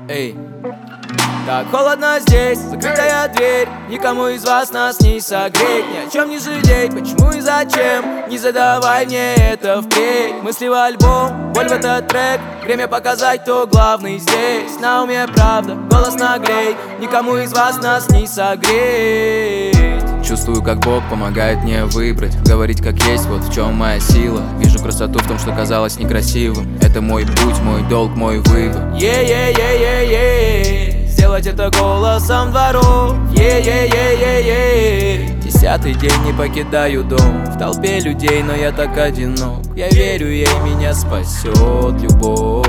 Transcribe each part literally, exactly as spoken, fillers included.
Эй, так холодно здесь, закрытая дверь. Никому из вас нас не согреть. Ни о чем не жалеть, почему и зачем. Не задавай мне это впредь. Мысли в альбом, боль в этот трек. Время показать, кто главный здесь. На уме правда, голос нагрей. Никому из вас нас не согреть. Чувствую, как Бог помогает мне выбрать, говорить как есть, вот в чем моя сила. Вижу красоту в том, что казалось некрасивым. Это мой путь, мой долг, мой выбор. Е-е-е-е-е, сделать это голосом дворов. Е-е-е-е-е. Десятый день не покидаю дом. В толпе людей, но я так одинок. Я верю, ей меня спасет любовь.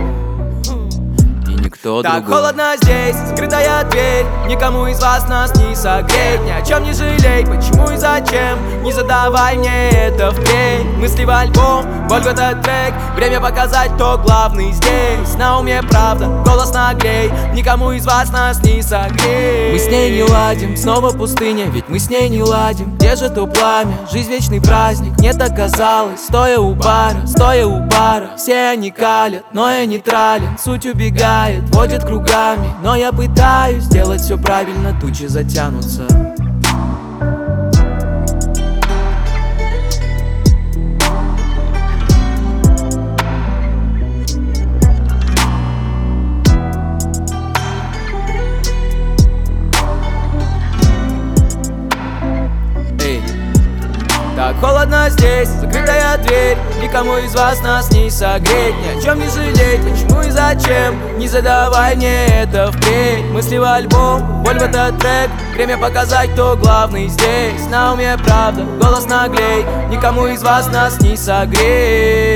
Никто так другой. холодно здесь, скрытая дверь. Никому из вас нас не согреть. Ни о чем не жалей, почему и зачем. Не задавай мне это впредь. Мысли в альбом, боль в этот трек. Время показать, кто главный здесь. На уме правда, голос нагрей. Никому из вас нас не согреть. Мы с ней не ладим, снова пустыня. Ведь мы с ней не ладим. Где же то пламя? Жизнь вечный праздник. Мне так казалось, стоя у бара, стоя у бара. Все они калят, но я нейтрален. Суть убегает, водит кругами, но я пытаюсь сделать все правильно, тучи затянутся. Эй, так холодно здесь, закрытая дверь. Никому из вас нас не согреть. Ни о чем не жалеть, почему и зачем. Не задавай мне это впредь. Мысли в альбом, боль в этот трек. Время показать, кто главный здесь. На уме правда, голос наглей. Никому из вас нас не согреть.